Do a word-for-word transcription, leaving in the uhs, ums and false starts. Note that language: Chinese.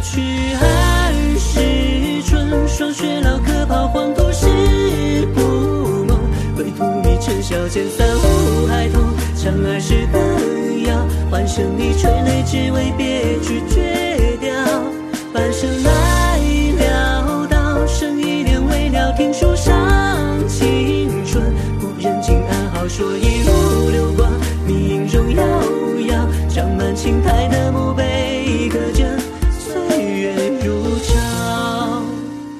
去还是春，霜雪老客抛黄土是不梦，归途你尘嚣间三五孩童，唱儿时歌谣，欢声你垂泪只为别去绝掉，半生来